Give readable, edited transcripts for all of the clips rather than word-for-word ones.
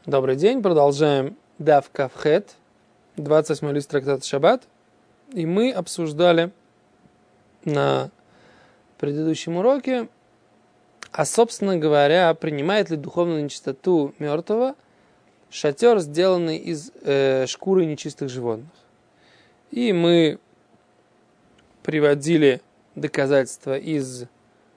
Добрый день, продолжаем Дав Кавхет, 28-й лист трактата Шаббат. И мы обсуждали на предыдущем уроке, собственно говоря, принимает ли духовную нечистоту мертвого шатер, сделанный из шкуры нечистых животных. И мы приводили доказательства из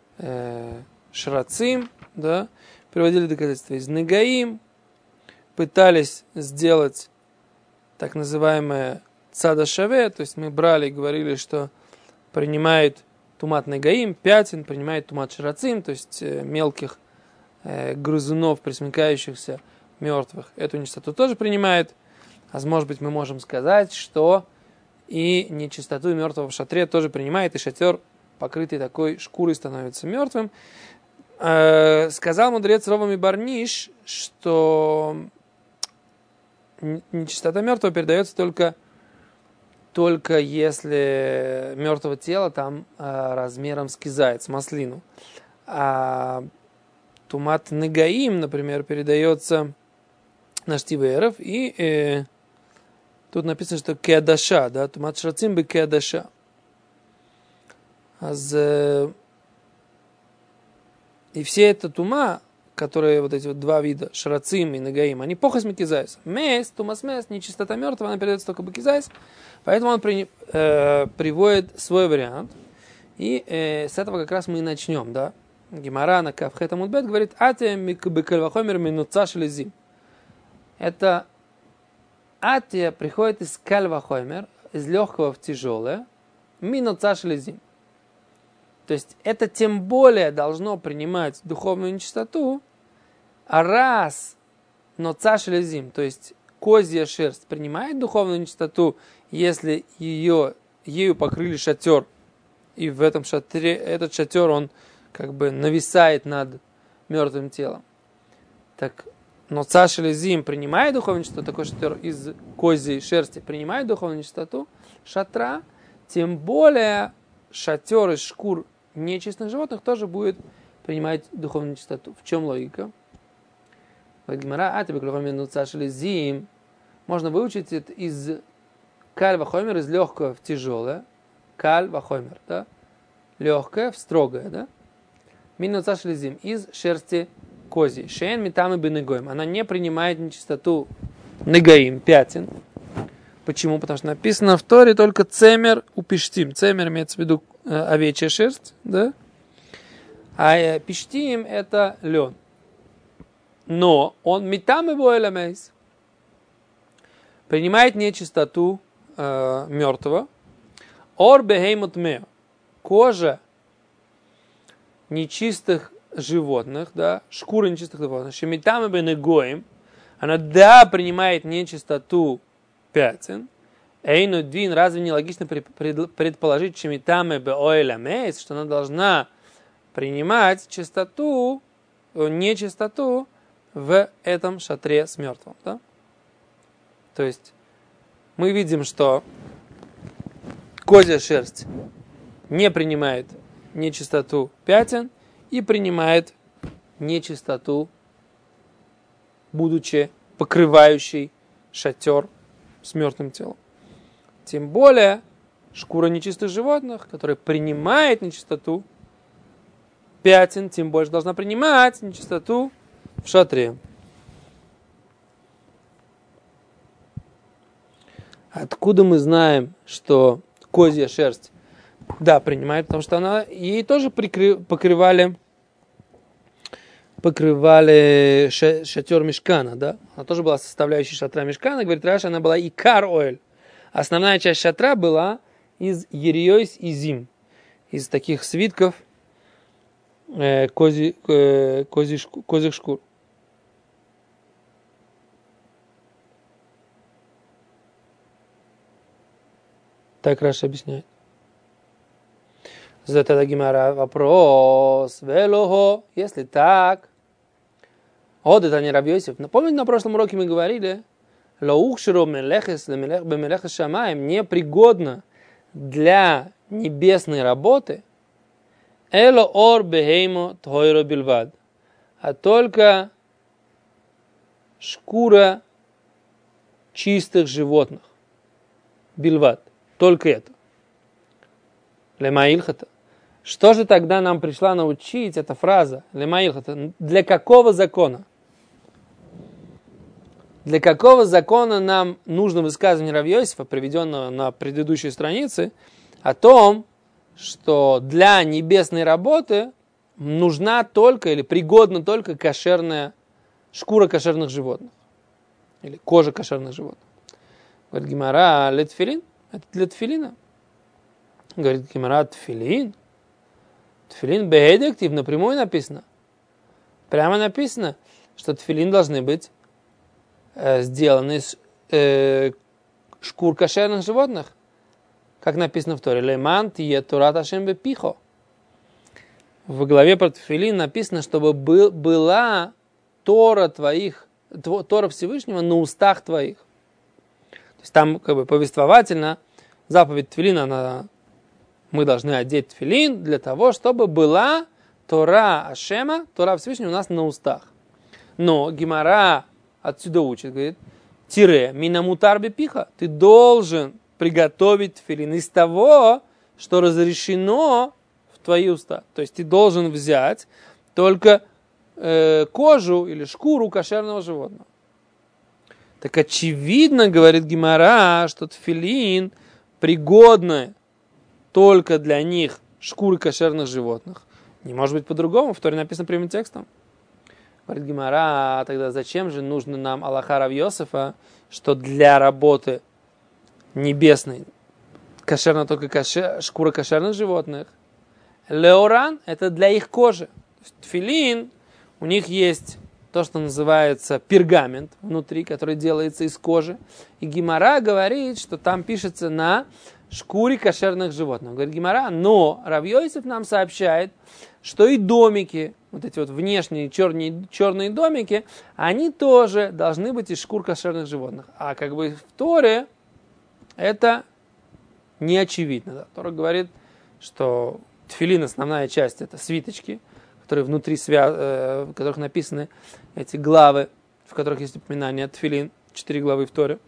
Шрацим, да, приводили доказательства из Негаим, пытались сделать так называемое цада шаве, то есть мы брали и говорили, что принимает тумат негаим, пятен, принимает тумат шрацим, то есть мелких грызунов, присмыкающихся мертвых. Эту нечистоту тоже принимает. А может быть мы можем сказать, что и нечистоту мертвого в шатре тоже принимает, и шатер, покрытый такой шкурой, становится мертвым. Сказал мудрец Ровами Барниш, что нечистота мертвого передается только если мертвого тела там размером с кизайц, маслину. А тумат негаим, например, передается на штивейров, и тут написано, что кедаша, да, тумат шрацим бы кедаша. И все это тума, которые вот эти вот два вида, шрацим и негаим, они похос мекизайс. Мес, тумас мес, нечистота мертвого, она передается только бекизайс. Поэтому он приводит свой вариант. И с этого как раз мы и начнем, да. Гемара на Кавхет Амуд Бет говорит, атия бекальвахомер минуца шелезим. Это атия приходит из кальвахомер, из легкого в тяжелое, минуца шелезим. То есть это тем более должно принимать духовную нечистоту, а раз ноца шелезим, то есть козья шерсть принимает духовную нечистоту, если ею покрыли шатер, и в этом шатре, этот шатер, он как бы нависает над мертвым телом. Так ноца шелезим принимает духовную нечистоту, такой шатер из козьей шерсти принимает духовную нечистоту шатра, тем более шатер из шкур нечистых животных тоже будет принимать духовную нечистоту. В чем логика? Можно выучить это из каль-вахомер, из легкого в тяжелое. Каль-вахомер, да? Легкое в строгое, да? Минуца шлезим, из шерсти козьей. Шейн митам и бенегоим. Она не принимает нечистоту негаим, пятен. Почему? Потому что написано в Торе только цемер упиштим. Цемер имеется в виду овечья шерсть, да? А пиштим это лен. Но он митам и боэламейс принимает нечистоту мертвого. Ор бехеймут мео. Кожа нечистых животных, да, шкура нечистых животных. Шемитам и бенегоим. Она, да, принимает нечистоту пятен. Эйну дин, разве не логично предположить, шемитаме беоэламейс, что она должна принимать нечистоту в этом шатре с мертвым, да? То есть мы видим, что козья шерсть не принимает нечистоту пятен и принимает нечистоту, будучи покрывающей шатер с мертвым телом. Тем более шкура нечистых животных, которая принимает нечистоту пятен, тем больше должна принимать нечистоту в шатре. Откуда мы знаем, что козья шерсть, да, принимает, потому что она ей тоже покрывали шатер мишкана, да? Она тоже была составляющей шатра мишкана. Говорит Раш, она была икар оэль. Основная часть шатра была из ериойс и зим, из таких свитков козьих шкур. Так Раш объясняет. Задает Гемара вопрос. Велого, если так. Вот это не Рав Йосеф. Напомните, на прошлом уроке мы говорили, лаухширо мелехес бемелехес шамаем непригодно для небесной работы. Эло ор бехеймо тхойро бильвад. А только шкура чистых животных. Бильват. Только это. Лемаильхата. Что же тогда нам пришла научить эта фраза? Лемаильхата. Для какого закона? Для какого закона нам нужно высказывание Рав Йосефа, приведенного на предыдущей странице, о том, что для небесной работы нужна только или пригодна только кошерная шкура кошерных животных. Или кожа кошерных животных. Говорит Гемара, летфилин. Это для тфилина. Говорит Гемара, тфилин. Тфилин беэдектив, напрямую написано. Прямо написано, что тфилин должны быть сделаны из шкур кошерных животных. Как написано в Торе, леман тие турат ашем бепихо. В главе про тфилин написано, чтобы была Тора Тора Всевышнего на устах твоих. То есть там как бы повествовательно заповедь тфилина, мы должны одеть тфилин для того, чтобы была Тора Ашема, Тора Всевышнего у нас на устах. Но Гемара отсюда учит, говорит, минамутар бепиха, ты должен приготовить тфилин из того, что разрешено в твои уста. То есть ты должен взять только кожу или шкуру кошерного животного. Так очевидно, говорит Гемара, что тфилин пригодны только для них шкуры кошерных животных. Не может быть по-другому, в Торе написано прямым текстом. Говорит Гемара, тогда зачем же нужно нам алаха Рав Йосефа, что для работы небесной кошерна только шкура кошерных животных? Леоран – это для их кожи. Тфилин, у них есть то, что называется пергамент внутри, который делается из кожи. И Гемара говорит, что там пишется на шкуре кошерных животных. Говорит Гемара, но Рав Йосеф нам сообщает, что и домики, вот эти вот внешние черные домики, они тоже должны быть из шкур кошерных животных. А как бы в Торе это не очевидно. Да? Тора говорит, что тфилин, основная часть, это свиточки, которые внутри, в которых написаны эти главы, в которых есть упоминание тфилин, 4 главы в Торе.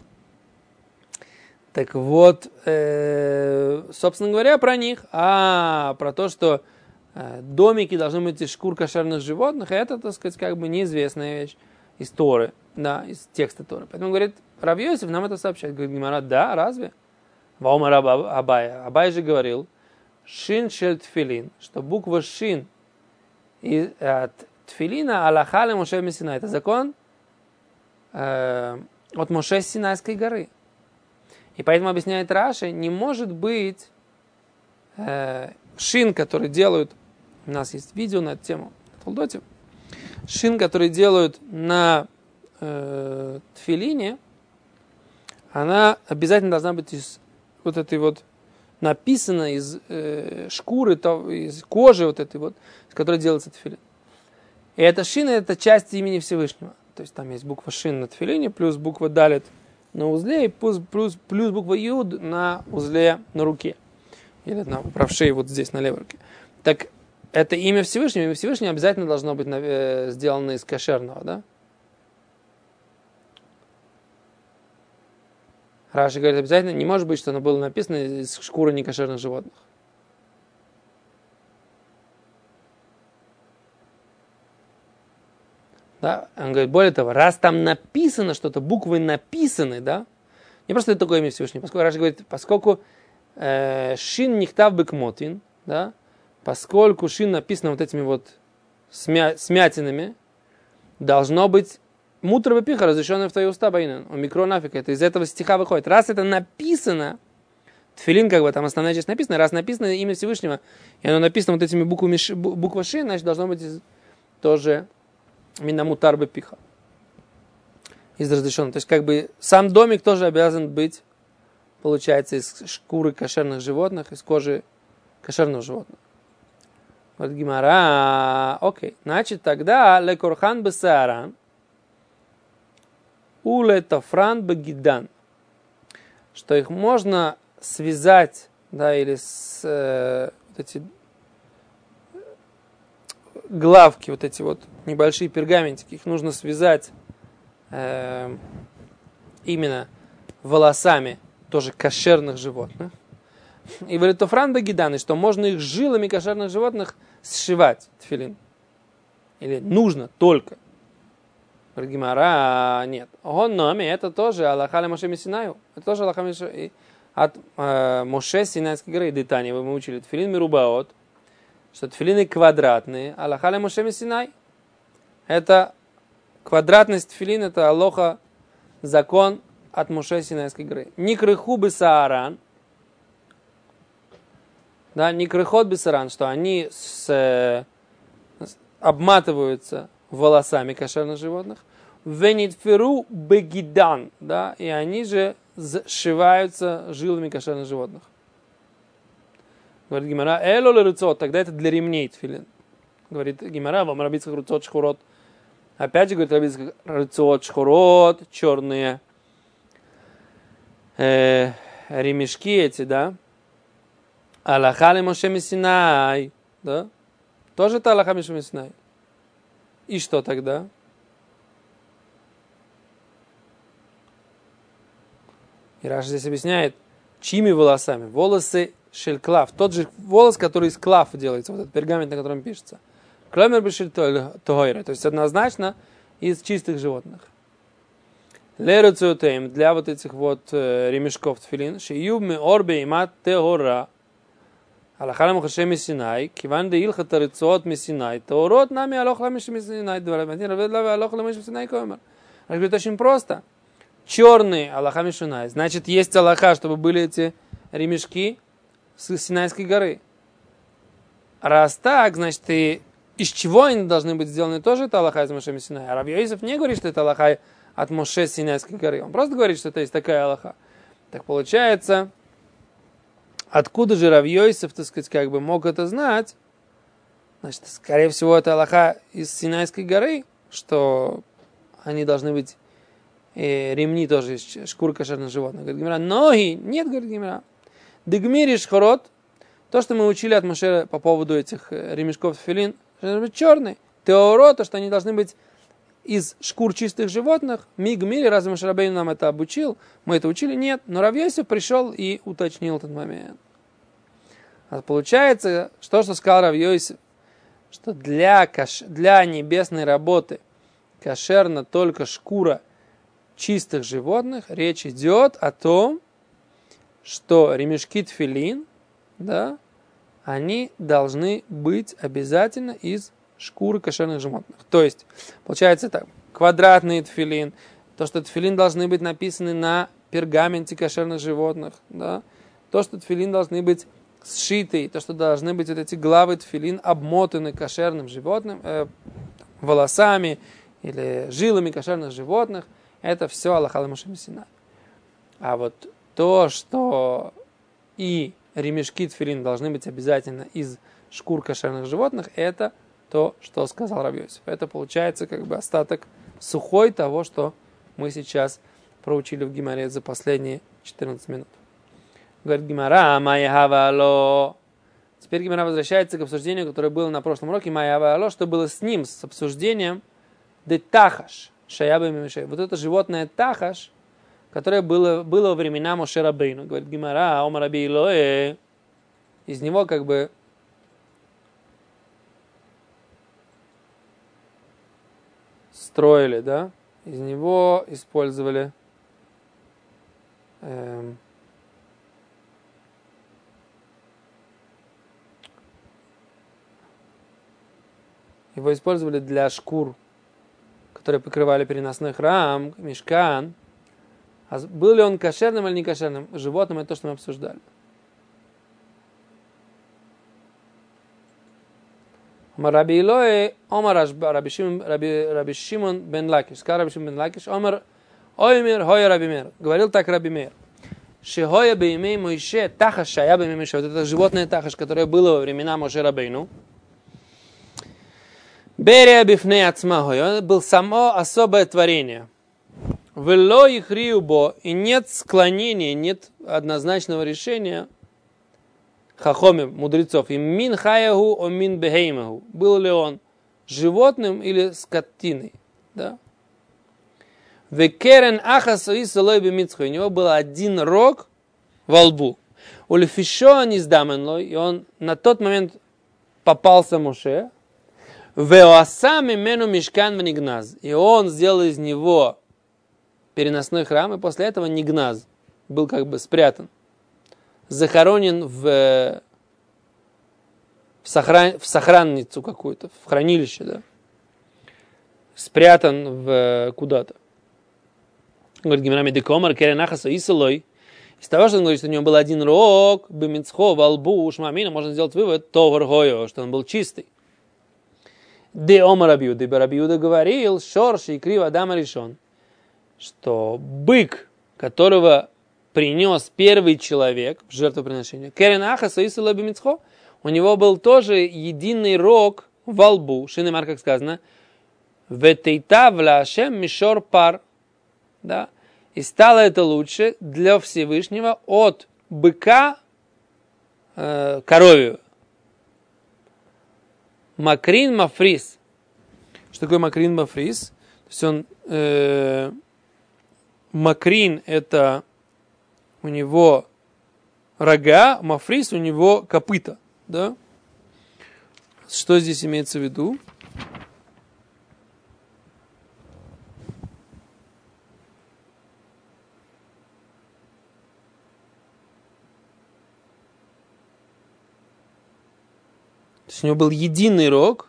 Так вот, собственно говоря, про них, про то, что домики должны быть из шкур кошерных животных, это, так сказать, как бы неизвестная вещь из Торы, да, из текста Торы. Поэтому, говорит, Рав Йосеф нам это сообщает. Говорит Гемара, да, разве? Ваумар Абая. Абай же говорил, шин шель тфилин, что буква шин от тфилина алаха ле Моше мисинай. Это закон от Моше с Синайской горы. И поэтому, объясняет Раши, не может быть шин, который делают, у нас есть видео на эту тему, в Толдоте, шин, который делают на тфилине, она обязательно должна быть из вот этой вот, написана из шкуры, из кожи вот этой вот, из которой делается тфилин. И эта шина, это часть имени Всевышнего. То есть там есть буква шин на тфилине, плюс буква далит на узле, и плюс буква юд на узле на руке. Или на правшей вот здесь, на левой руке. Так это имя Всевышнего. Имя Всевышнего обязательно должно быть сделано из кошерного, да? Раши говорит, обязательно не может быть, что оно было написано из шкуры некошерных животных. Да? Он говорит, более того, раз там написано что-то, буквы написаны, да? Не просто это такое имя Всевышнего. Поскольку Раши говорит, поскольку шин нихтав бекмотин, да? Поскольку шин написано вот этими вот смятинами, должно быть мутр бепиха, разрешенное в твои уста, байнан. У микронафика. Это из этого стиха выходит. Раз это написано, тфилин, как бы там основная часть написана, раз написано имя Всевышнего, и оно написано вот этими буквами буква шин, значит, должно быть тоже минамутар бепиха. Из разрешенного. То есть, как бы, сам домик тоже обязан быть, получается, из шкуры кошерных животных, из кожи кошерного животного. Вот Гемара, окей. Значит, тогда лекорхан бесааран, уле тафран бегидан, что их можно связать, да, или с вот эти главки, вот эти вот небольшие пергаментики, их нужно связать именно волосами тоже кошерных животных. И говорит Тофран Багиданы, что можно их жилами кошерных животных сшивать тфилин. Или нужно только. Говорит Гемара, нет. Гономи, это тоже Аллаха ле Моше Синаю. Это тоже Аллаха от Моше Синайской горы. Детани, мы учили тфилин мирубаот, что тфилины квадратные. Аллаха ле Моше Синай. Это квадратность тфилин, это Аллаха, закон от Моше Синайской горы. Никрыху бесааран. Да, никрыхот бесааран, что они обматываются волосами кошерных животных. Венитферу бегидан, да, и они же сшиваются жилами кошерных животных. Говорит Гемара, эло ле руцот, тогда это для ремней тфилин. Говорит Гемара, вам рабицких руцот шхурот. Опять же, говорит рабицких руцот шхурот, черные ремешки эти, да. Аллаха ле Моше Синай, да. Тоже это Аллаха Моше Синай. И что тогда? И Раши здесь объясняет, чьими волосами? Волосы шельклав. Тот же волос, который из клав делается, вот этот пергамент, на котором пишется. Кломер бешель тогойра. То есть однозначно из чистых животных. Леруцеутейм, для вот этих вот ремешков тфилин, шиюб ми орбе имат теора. Аллаха ле Моше Синай, киван де илхат рецот Синай, теорот нами Аллаха ле Моше Синай, Аллаха ле Моше Синай комер. Он говорит, очень просто. Черный Аллаха Мишунай. Значит, есть Аллаха, чтобы были эти ремешки с Синайской горы. Раз так, значит, и из чего они должны быть сделаны, тоже это Аллаха из Моше Синай. А Рав Йосеф не говорит, что это Аллаха от Моше Синайской горы. Он просто говорит, что это есть такая Аллаха. Так получается, откуда же Рав Йосеф, так сказать, как бы мог это знать? Значит, скорее всего, это Аллаха из Синайской горы, что они должны быть ремни тоже из шкур кошерных животных. Говорит Гемара, ноги, нет, говорит Гемара. Дегмири шхорот, то, что мы учили от Моше по поводу этих ремешков тфилин, должны быть черные. Теоро, то, что они должны быть из шкур чистых животных. Мигмири, разве Моше Рабейну нам это обучил? Мы это учили? Нет. Но Рав Йосеф пришел и уточнил этот момент. А получается, что сказал Рав Йосеф, что для небесной работы кошерна только шкура чистых животных. Речь идет о том, что ремешки тфилин, да, они должны быть обязательно из шкуры кошерных животных. То есть, получается так, квадратный тфилин, то, что тфилин должны быть написаны на пергаменте кошерных животных, да, то, что тфилин должны быть сшиты, то, что должны быть вот эти главы тфилин обмотаны кошерным животным, волосами или жилами кошерных животных, это все Аллаха ле Моше Синай. А вот то, что и ремешки тфилин должны быть обязательно из шкур кошерных животных, это то, что сказал Рав Йосеф. Это получается как бы остаток сухой того, что мы сейчас проучили в Гемаре за последние 14 минут. Говорит Гемара, майявало. Теперь Гемара возвращается к обсуждению, которое было на прошлом уроке, майявало, что было с ним, с обсуждением детахаш, шаяба мимишей. Вот это животное тахаш, которое было во времена Моше Рабейну. Говорит Гемара, омар раби Илоэ. Из него как бы строили, да? Из него использовали его использовали для шкур, которые покрывали переносной храм, мишкан. А был ли он кошерным или не кошерным животным, это то, что мы обсуждали. Омар раби Илоэ, омар раби Шимон бен Лакиш. Сказал раби Шимон бен Лакиш, омар оймер хоя раби Мер. Говорил так раби Мер. Шехоя беймей Моше тахаш шая беймей Моше. Вот это животное тахаш, которое было во времена Моше Рабейну. Берия бифней ацмахой. Он был само особое творение. Вело их риубо. И нет склонения, нет однозначного решения хахоми, мудрецов. И мин хаяху, о мин бехеймаху. Был ли он животным или скотиной? Да? Векерен ахасу и солой бимицху. У него был один рог во лбу. Ульфишо не сдаменлой. И он на тот момент попался Моше. Веоасами мену мишкан внигназ. И он сделал из него переносной храм. И после этого нигназ был как бы спрятан. Захоронен в сохранницу какую-то, в хранилище, да. Спрятан в куда-то. Говорит Гимара Декомар, Керенахаса Исалой. Из того, что он говорит, что у него был один рог, бимицхо, во лбу, шмамина, можно сделать вывод, что он был чистый. Де Омар Рабиуда, ибо Рабиуда говорил, шорши и крива Адама решен, что бык, которого принес первый человек в жертвоприношение, Керенахаса Исалой бимицхо, у него был тоже единый рог во лбу, Шинемар, как сказано, Ветейта влашем мишор пар. Да? И стало это лучше для Всевышнего от быка коровью. Макрин мафрис. Что такое макрин мафрис? То есть он макрин это у него рога, мафрис у него копыта. Да? Что здесь имеется в виду? То есть у него был единый рог.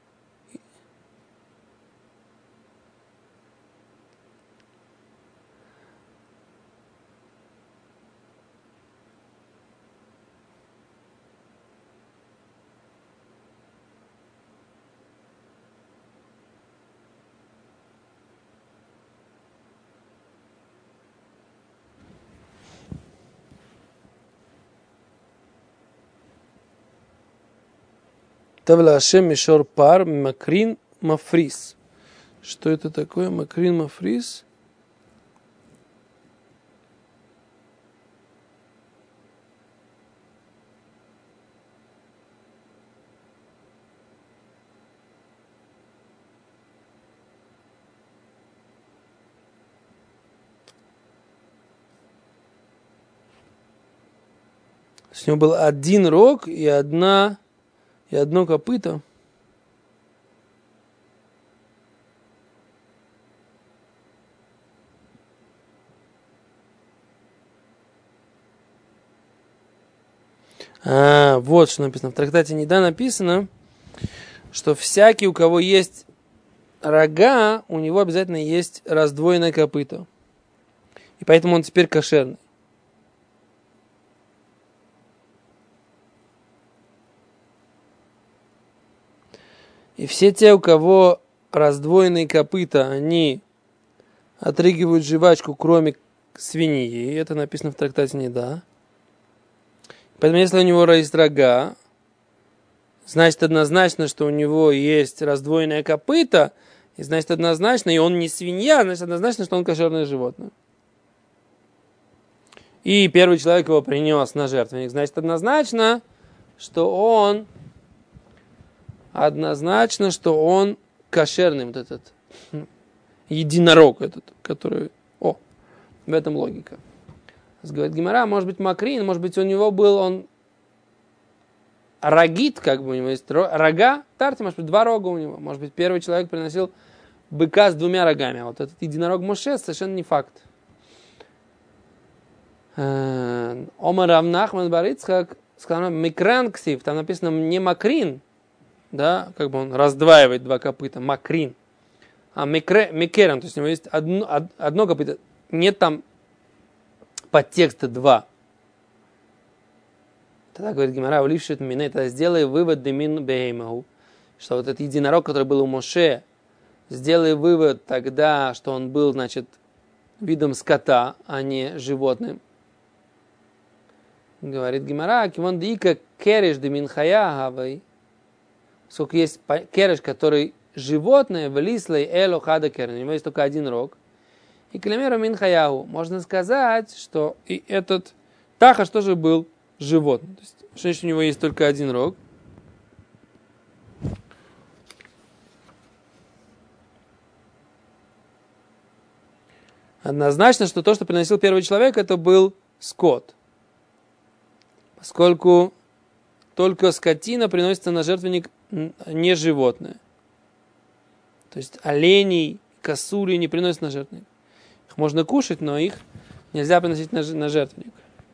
Тавла Ашем Мишор Пар Макрин Мафрис. Что это такое? Макрин Мафрис? У него был один рог и одно копыто. Вот что написано. В трактате Нида написано, что всякий, у кого есть рога, у него обязательно есть раздвоенное копыто. И поэтому он теперь кошерный. И все те, у кого раздвоенные копыта, они отрыгивают жвачку, кроме свиньи. Это написано в трактате Нида. Поэтому, если у него есть рога, значит однозначно, что у него есть раздвоенное копыто, и значит однозначно, и он не свинья, значит однозначно, что он кошерное животное. И первый человек его принес на жертвенник, значит однозначно, что он кошерный, вот этот единорог этот, который... в этом логика. Говорит Гемара, может быть макрин, может быть у него был он рогит, как бы у него есть рога, тарти, может быть 2 рога у него, может быть первый человек приносил быка с 2 рогами, а вот этот единорог Моше совершенно не факт. Омар Рав Нахман бар Ицхак сказал, микран ксив, там написано не макрин, да, как бы он раздваивает 2 копыта, макрин, а микеран, то есть у него есть одно копыто, нет там подтекста 2. Тогда говорит Гемара, улившит меня, тогда сделай вывод демин беймау, что вот этот единорог, который был у Моше, сделай вывод тогда, что он был, значит, видом скота, а не животным. Говорит Гемара, кивон дика кереш демин хаяхавай, сколько есть кереш, который животное, влислый эло хада керен, у него есть только один рог. И клемеру мин хаяху, можно сказать, что и этот тахаш тоже был животным. То есть, что значит, у него есть только один рог. Однозначно, что то, что приносил первый человек, это был скот. Поскольку только скотина приносится на жертвенник, не животное. То есть оленей, косули не приносят на жертвенник. Их можно кушать, но их нельзя приносить на жертвенник.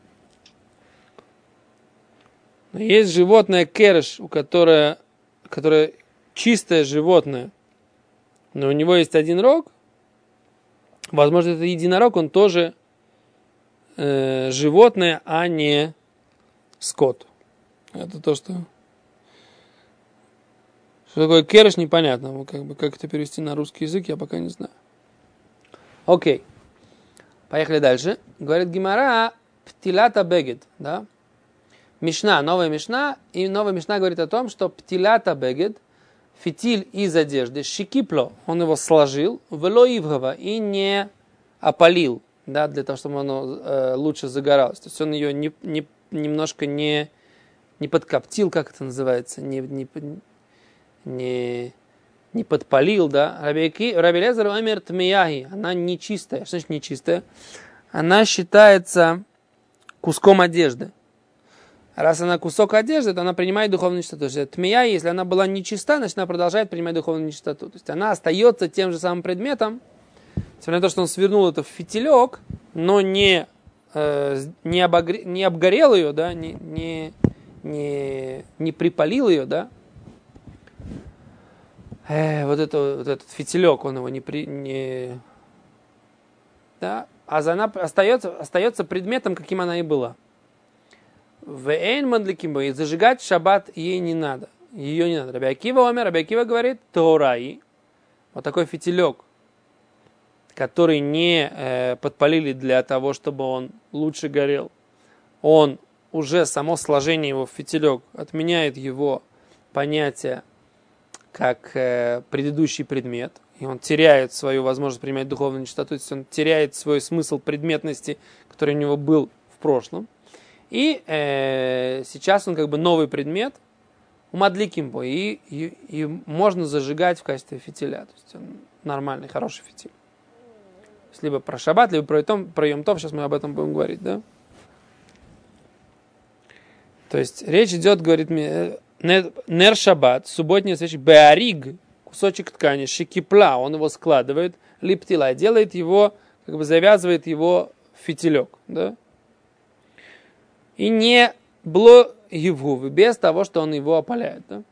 Но есть животное кереш, которое чистое животное, но у него есть один рог. Возможно, это единорог, он тоже животное, а не скот. Это то, что... Что такое кереш, непонятно. Как это перевести на русский язык, я пока не знаю. Окей. Поехали дальше. Говорит Гемара, птилата бегет, да? Мишна, новая Мишна, и новая Мишна говорит о том, что птилата бегет, фитиль из одежды, шикипло, он его сложил, вело ивгава, и не опалил, да, для того, чтобы оно лучше загоралось. То есть он ее немножко не подкоптил, как это называется, не подпалил, да. Раби Элиэзер омер тмияги, она нечистая. Что значит нечистая? Она считается куском одежды. Раз она кусок одежды, то она принимает духовную нечистоту. То есть тмия, если она была нечиста, значит она продолжает принимать духовную нечистоту. То есть она остается тем же самым предметом, несмотря на то, что он свернул это в фитилек, но не обгорел ее, да, не припалил ее, да. Вот этот фитилек, он его да, а она остается предметом, каким она и была. Вэйн мадликим, и зажигать в шаббат ей не надо. Ее не надо. Раби Акива говорит, Тораи, вот такой фитилек, который не подпалили для того, чтобы он лучше горел, он уже само сложение его в фитилек отменяет его понятие как предыдущий предмет, и он теряет свою возможность принимать духовную нечистоту, то есть он теряет свой смысл предметности, который у него был в прошлом. И сейчас он как бы новый предмет, умадликимбо, и можно зажигать в качестве фитиля. То есть он нормальный, хороший фитиль. Либо про шаббат, либо про Йом Тов, сейчас мы об этом будем говорить, да? То есть речь идет, говорит мне, нер шаббат, субботняя свеча, беариг, кусочек ткани, шикипла, он его складывает, липтила, делает его, как бы завязывает его в фитилек, да? И не бло евгувы, без того, что он его опаляет. Да?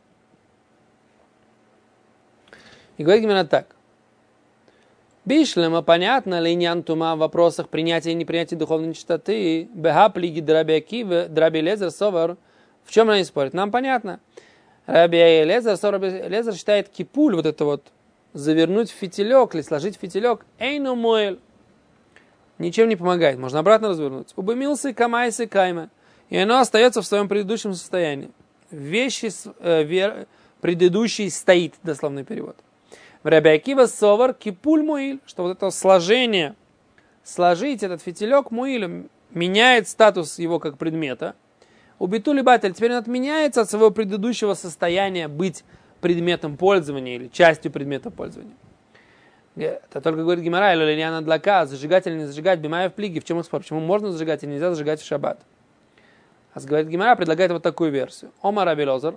И говорит именно так. Бишлема, понятно, линьян тума в вопросах принятия и непринятия духовной нечистоты, бега плиги драби Акива, драби Элиэзер совар. В чем они спорят? Нам понятно. Раби Элиэзер, Раби Элиэзер считает кипуль, вот это вот, завернуть в фитилек или сложить в фитилек, эйну моэль. Ничем не помогает. Можно обратно развернуть. Убымился камайсы кайма. И оно остается в своем предыдущем состоянии. Вещи предыдущий стоит, дословный перевод. В Раби Акива совар кипуль муиль, что вот это сложение, сложить этот фитилек муилем, меняет статус его как предмета. У битули батель теперь он отменяется от своего предыдущего состояния быть предметом пользования или частью предмета пользования. Это только говорит Гемара, или линьяна длака, зажигать или не зажигать, бимая в плиге. В чем их спор? Почему можно зажигать или нельзя зажигать в шаббат? А говорит Гемара, предлагает вот такую версию. Омар Раби Элиэзер,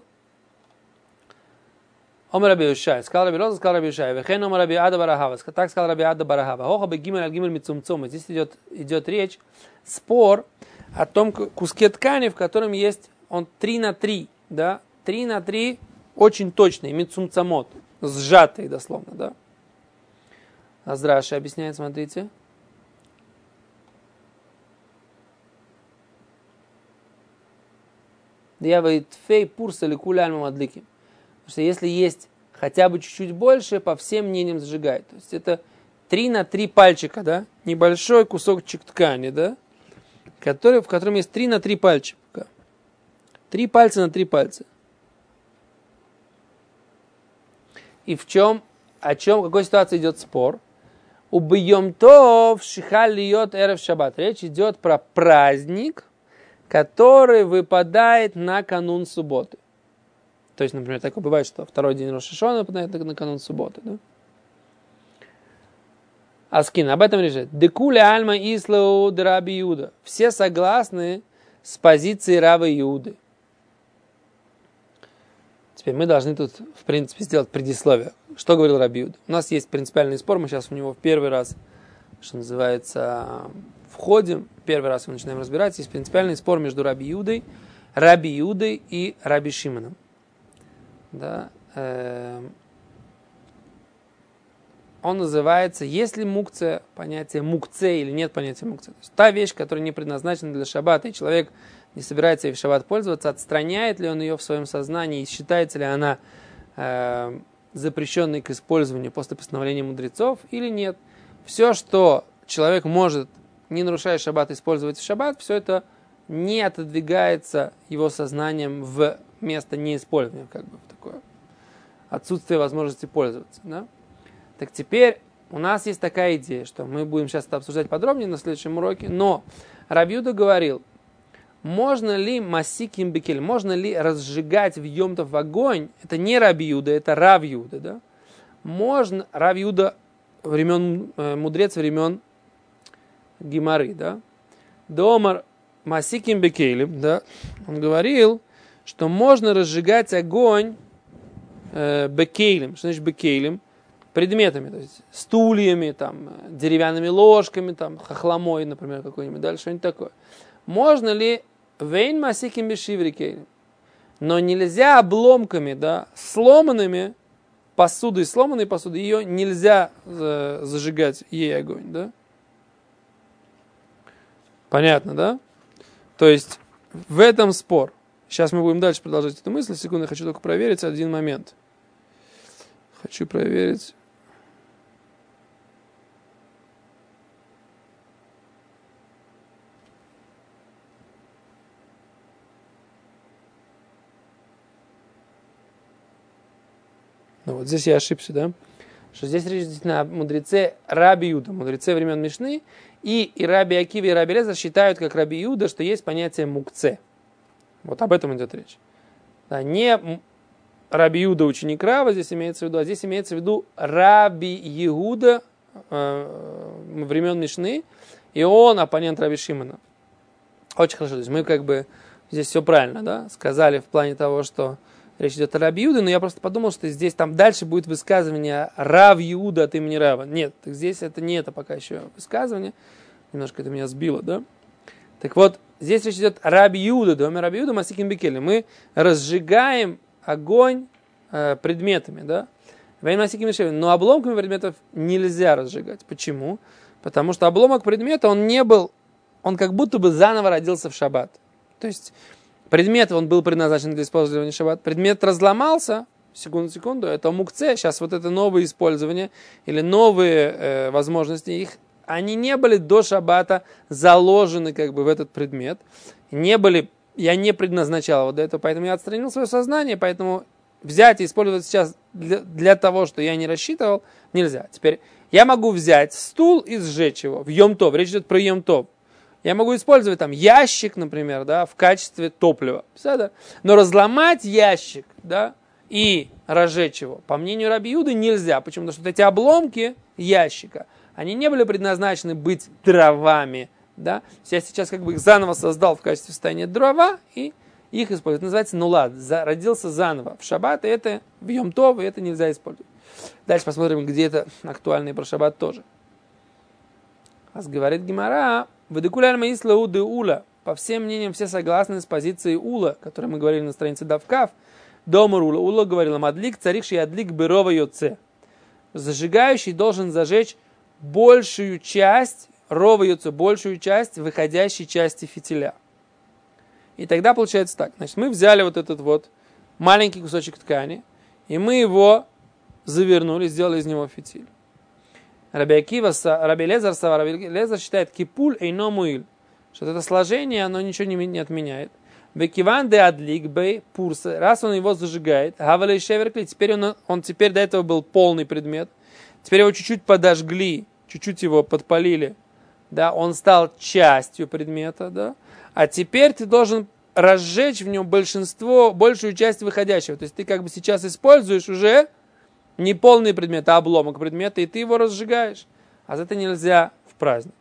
Омар Раби Йошай, сказал Раби Элиэзер, сказал Раби Йошай, вехен Омар Раби Ада бар Ахава, так сказал Раби Ада бар Ахава. Хоха бе гимель аль гимель мицумцум. Здесь идет речь, спор о том куске ткани, в котором есть он 3x3, да, 3x3 очень точный, мицумцамот, сжатый дословно, да. Азраши объясняет, смотрите. Фей пурса или куляльма мадлики. Потому что если есть хотя бы чуть-чуть больше, по всем мнениям зажигает. То есть это 3x3 пальчика, да, небольшой кусочек ткани, да, в котором есть 3x3 пальчика. 3 пальца на 3 пальца. И о какой ситуации идет спор? Убьем то в шихалиот эрев шаббат. Речь идет про праздник, который выпадает на канун субботы. То есть, например, такое бывает, что второй день Рош ха-Шана выпадает на канун субботы. Да? Аскин, об этом решит. Декуля альма ислау раби Иуда. Все согласны с позицией раба Иуды. Теперь мы должны тут, в принципе, сделать предисловие. Что говорил раби Иуда? У нас есть принципиальный спор, мы сейчас в него в первый раз, что называется, входим. Первый раз мы начинаем разбирать. Есть принципиальный спор между раби Иудой и раби Шимоном. Да? Он называется, есть ли мукция, понятие мукце или нет понятия мукце. То есть та вещь, которая не предназначена для шаббата, и человек не собирается ей в шаббат пользоваться, отстраняет ли он ее в своем сознании, и считается ли она запрещенной к использованию после постановления мудрецов или нет. Все, что человек может, не нарушая шаббат, использовать в шаббат, все это не отодвигается его сознанием в место неиспользования, как бы в такое отсутствие возможности пользоваться. Да? Так теперь у нас есть такая идея, что мы будем сейчас это обсуждать подробнее на следующем уроке, но раби Иуда говорил, можно ли масиким бекель, можно ли разжигать в йом-тов огонь, это не раби Иуда, это рав Иуда, да? Можно, рав Иуда мудрец времен Гемары, да? Домар масиким бекелем, да? Он говорил, что можно разжигать огонь бекелем, что значит бекелем? Предметами, то есть стульями, там, деревянными ложками, там, хохломой, например, какой-нибудь, дальше что-нибудь такое. Можно ли вейн масиким бешиврикейным? Но нельзя обломками, да, сломанной посудой, ее нельзя зажигать ей огонь, да? Понятно, да? То есть в этом спор. Сейчас мы будем дальше продолжать эту мысль. Секунду, я хочу только проверить один момент. Хочу проверить. Ну вот здесь я ошибся, да? Что здесь речь действительно о мудреце раби Иуда, мудреце времен Мишны, и раби Акива, и раби Лезар считают, как раби Иуда, что есть понятие мукце. Вот об этом идет речь. Да, не раби Иуда, ученик Рава, здесь имеется в виду, а здесь имеется в виду раби Иуда времен Мишны, и он оппонент раби Шимона. Очень хорошо, то есть мы как бы здесь все правильно, да, сказали в плане того, что речь идет о раби Иуде, но я просто подумал, что здесь там дальше будет высказывание рав Иуда от имени Рава. Нет, так здесь это не это пока еще высказывание. Немножко это меня сбило, да? Так вот, здесь речь идет о раби Иуда, доме раби Иуда масиким бекели. Мы разжигаем огонь предметами, да? Но обломками предметов нельзя разжигать. Почему? Потому что обломок предмета, он как будто бы заново родился в шаббат. То есть предмет, он был предназначен для использования в шаббат. Предмет разломался, секунду, это мукце, сейчас вот это новое использование или новые возможности, они не были до шаббата заложены как бы в этот предмет. Я не предназначал вот это, поэтому я отстранил свое сознание, поэтому взять и использовать сейчас для того, что я не рассчитывал, нельзя. Теперь я могу взять стул и сжечь его в йом-тов, речь идет про йом-тов. Я могу использовать там ящик, например, да, в качестве топлива. Но разломать ящик, да, и разжечь его, по мнению раби Иуды, нельзя. Почему? Потому что вот эти обломки ящика, они не были предназначены быть дровами. Да? Я сейчас как бы их заново создал в качестве состояния дрова и их использую. Это называется нулад. Родился заново в шаббат, и это в йом-тов, и это нельзя использовать. Дальше посмотрим, где это актуально и про шаббат тоже. Говорит Гемара, «Вадекуляльма исла уды ула». По всем мнениям, все согласны с позицией ула, о которой мы говорили на странице Давкав. Домар ула. Ула говорила, «Мадлик царихший адлик бырова йоце». Зажигающий должен зажечь большую часть, рова йоце, большую часть выходящей части фитиля. И тогда получается так. Значит, мы взяли вот этот вот маленький кусочек ткани, и мы его завернули, сделали из него фитиль. Раби Лезар считает кипуль эйно муиль, что это сложение, оно ничего не отменяет. Бекиван де адлик бей пурса, раз он его зажигает, гавалей шеверкли, теперь он теперь до этого был полный предмет, теперь его чуть-чуть подожгли, чуть-чуть его подпалили, да, он стал частью предмета, да, а теперь ты должен разжечь в нем большую часть выходящего, то есть ты как бы сейчас используешь уже не полный предмет, а обломок предмета, и ты его разжигаешь. А это нельзя в праздник.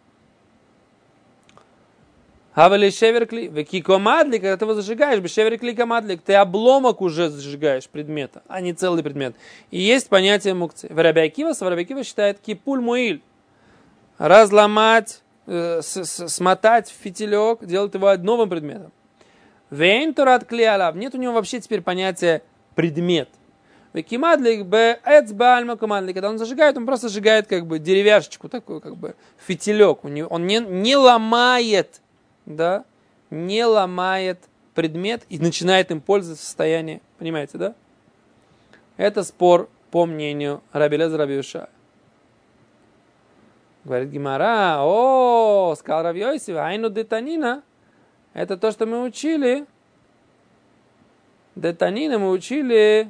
Хавали шеверкли, векико мадлик, когда ты его зажигаешь, бешеверкли камадлик, ты обломок уже зажигаешь предмета, а не целый предмет. И есть понятие мукцы. Раби Акива считает кипуль муиль. Разломать, смотать в фитилек, делать его новым предметом. Вейн турат клеалав. Нет у него вообще теперь понятия предмет. Векимадлик б эцбальма камадлик. Когда он зажигает, он просто зажигает как бы деревяшечку, такой как бы фитилек. Он не ломает, да, не ломает предмет и начинает им пользоваться в состоянии. Понимаете, да? Это спор по мнению Раби Элиэзера Раби Йошуа. Говорит Гемара, сказал Рав Йосеф, айну детанина. Это то, что мы учили. Детанина мы учили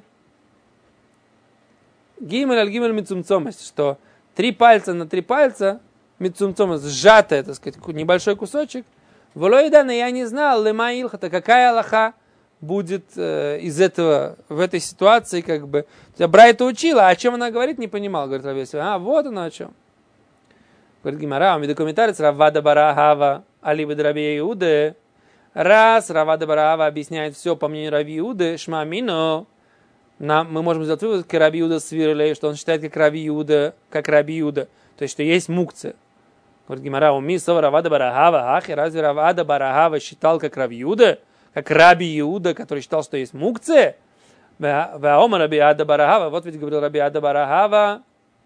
гимель аль гимель мицумцомость, что 3 пальца на 3 пальца мицумцомость, сжатая, так сказать, небольшой кусочек. Волоидана, я не знал, лема илхата, какая алаха будет из этого, в этой ситуации, как бы. Брайта учила, а о чем она говорит, не понимал, говорит Рав Йосеф. Вот оно о чем. Говорит Гемара, медокомментарец Равада Барахава, алибед Раби Иуде. Раз Равада Барахава объясняет все по мнению Раби Иуды, шмамино, мы можем сделать вывод, как Раби Иуда свирлей, что он считает как Раби Иуда, то есть, что есть мукция. Говорит Гемара, умисов Равада Барахава, разве Равада Барахава считал как Раби Иуда, как Раби Иуда, который считал, что есть мукция? Ваома Раби Ада Барахава, вот ведь говорил Раби Ада Барахава,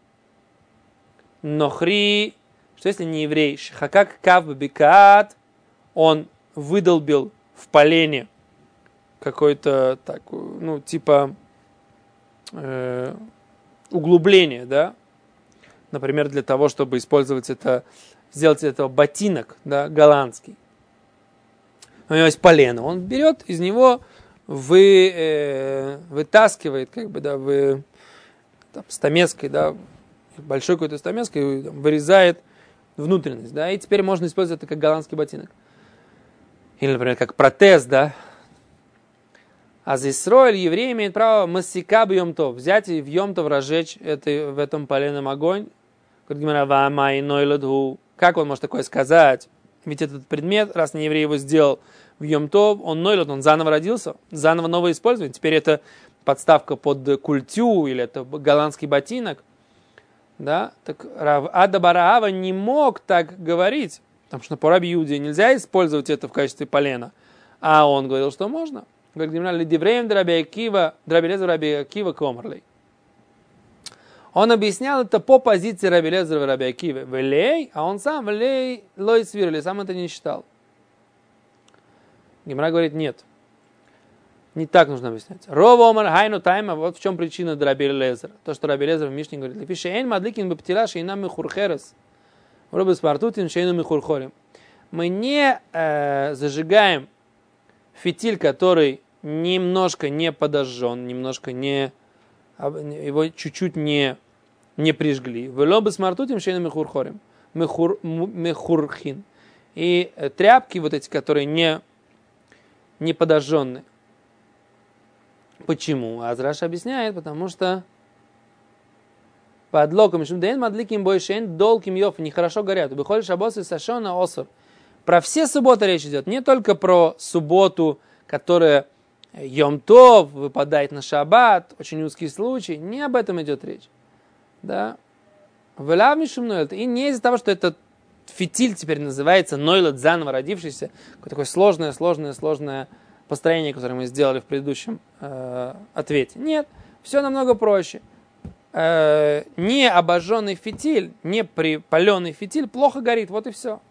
нохри, что если не еврей, шахакак кав бикат, он выдолбил в полене какое-то так, типа углубление, да, например, для того, чтобы использовать это, сделать этого ботинок, да, голландский. У него есть полено, он берет из него, вытаскивает, как бы, да, стамеской, да, большой какой-то стамеской, вырезает внутренность, да, и теперь можно использовать это как голландский ботинок. Или, например, как протез, да. А за Исроэль еврей имеет право массика в Йом-Тов, взять и в Йом-Тов разжечь в этом поленом огонь. Как он может такое сказать? Ведь этот предмет, раз не еврей его сделал в Йом-Тов, он нойлот, он заново родился, заново новое использование. Теперь это подставка под культю или это голландский ботинок. Да? Так Рав Ада Барахава не мог так говорить. Потому что по Раби Иуде нельзя использовать это в качестве полена. А он говорил, что можно. Говорит, Лидивреем Раби Элиэзер Раби Акива комарлей. Он объяснял это по позиции Раби Элиэзера Раби Акивы. Велей, а он сам велей лой свирли, сам это не считал. Гемара говорит, нет. Не так нужно объяснять. Рова омар хайну тайма, вот в чем причина Раби Элиэзера. То, что Раби Элиэзер в Мишне говорит. Лепише эйн мадликин бептила шейнам мехурхерес. Мы не зажигаем фитиль, который немножко не подожжен, немножко не, его чуть-чуть не прижгли. Мехурхин. И тряпки вот эти, которые не подожженные. Почему? Азраш объясняет, потому что под локом шумдейн мадликим бойшейн долким йоф, нехорошо горят. Выходишь шаббос и сашона осор. Про все субботы речь идет, не только про субботу, которая Йом-Тов выпадает на шаббат, очень узкий случай, не об этом идет речь. Да? И не из-за того, что этот фитиль теперь называется нойлот, заново родившийся, такое сложное построение, которое мы сделали в предыдущем ответе. Нет, все намного проще. Не обожженный фитиль, не припаленный фитиль плохо горит, вот и все.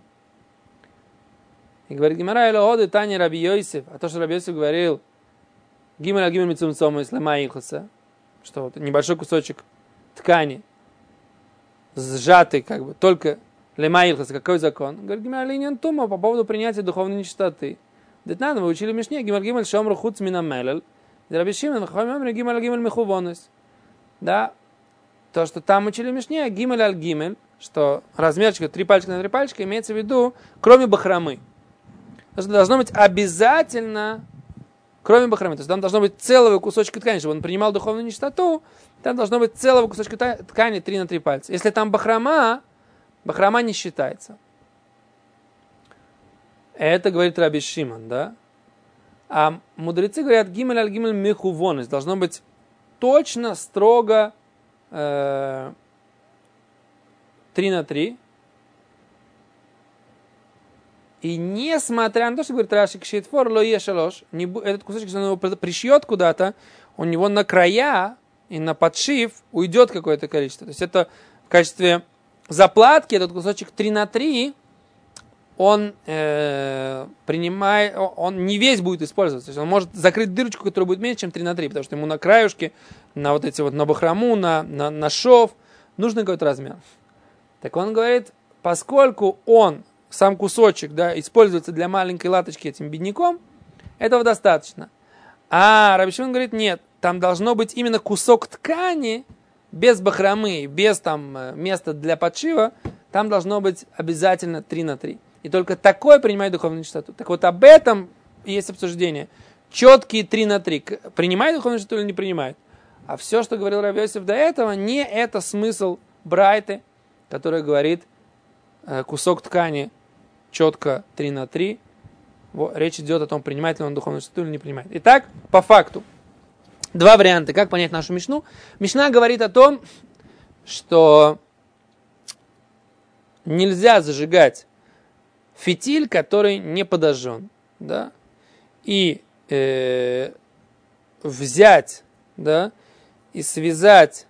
И говорит Гемара Элооды Тани Раби Йосеф, а то, что Раби Йосеф говорил, Гимель Гимель Мицумцом из Лема Ихласа, что вот небольшой кусочек ткани, сжатый как бы, только Лема Ихласа, какой закон? Говорит Гемара Линьян Тума по поводу принятия духовной нечистоты. Детнан, вы учили в Мишне, Гимель Гимель Шомру Хуц Минамелел, Раби Шимон, Гимель Гимель Мехувонес. Да, то, что там учили в Мишне, Гимель аль Гимель, что размерчик 3 пальчика на 3 пальчика имеется в виду, кроме бахромы. То есть должно быть обязательно, кроме бахромы, то есть там должно быть целого кусочка ткани, чтобы он принимал духовную нечистоту, там должно быть целого кусочка ткани 3 на 3 пальца. Если там бахрома не считается. Это говорит Раби Шимон, да? А мудрецы говорят, гимель аль гимель мехувон, должно быть точно, строго 3 на 3. И несмотря на то, что говорит Раши кшейтфор ло ешалош, этот кусочек, если он его пришьет куда-то, у него на края и на подшив уйдет какое-то количество. То есть это в качестве заплатки, этот кусочек 3 на 3, он принимает, он не весь будет использоваться. То есть он может закрыть дырочку, которая будет меньше, чем 3 на 3, потому что ему на краюшке, на вот эти вот, на бахрому, на шов, нужен какой-то размер. Так он говорит, поскольку он, сам кусочек, да, используется для маленькой латочки этим бедняком, этого достаточно. А Раби Шимон говорит, нет, там должно быть именно кусок ткани, без бахромы, без там места для подшива, там должно быть обязательно 3 на 3. И только такое принимает духовную чистоту. Так вот об этом есть обсуждение. Четкие 3 на 3. Принимает духовную чистоту или не принимает? А все, что говорил Рав Йосеф до этого, не это смысл Брайты, который говорит кусок ткани четко 3 на 3. Речь идет о том, принимает ли он духовную чистоту или не принимает. Итак, по факту. Два варианта, как понять нашу Мишну. Мишна говорит о том, что нельзя зажигать фитиль, который не подожжен. Да? И взять, да, и связать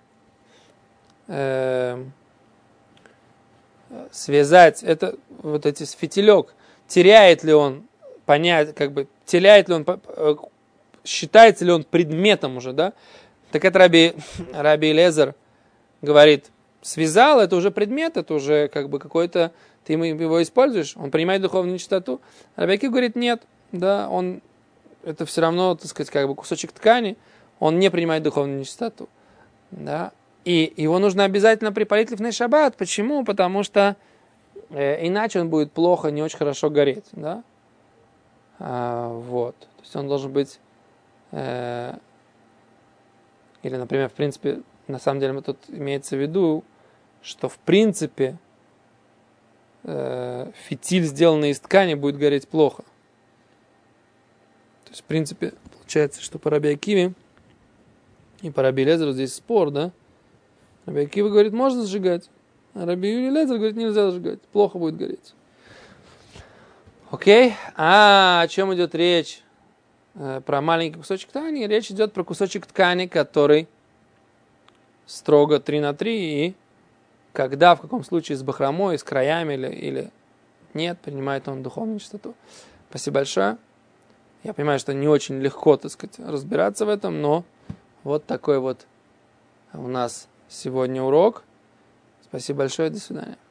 это, вот эти фитилек, теряет ли он, понять, как бы, теряет ли он, считается ли он предметом уже, да? Так это Раби Элиэзер говорит, связал, это уже предмет, это уже как бы какой-то, ты его используешь, он принимает духовную чистоту. Раби Акива говорит, нет, да, он, это все равно, так сказать, как бы кусочек ткани, он не принимает духовную чистоту, да? И его нужно обязательно припалить лифней шаббат. Почему? Потому что иначе он будет плохо, не очень хорошо гореть, да? Вот. То есть он должен быть... или, например, в принципе, на самом деле тут имеется в виду, что в принципе фитиль, сделанный из ткани, будет гореть плохо. То есть, в принципе, получается, что по Раби Акиве и по Раби Элиэзеру здесь спор, да? Раби Акива говорит, можно сжигать. А Раби Элиэзер говорит, нельзя сжигать. Плохо будет гореть. Окей? О чем идет речь? Про маленький кусочек ткани. Речь идет про кусочек ткани, который строго 3 на 3. И когда, в каком случае, с бахромой, с краями или нет, принимает он духовную чистоту. Спасибо большое. Я понимаю, что не очень легко, так сказать, разбираться в этом, но вот такой вот у нас сегодня урок. Спасибо большое, до свидания.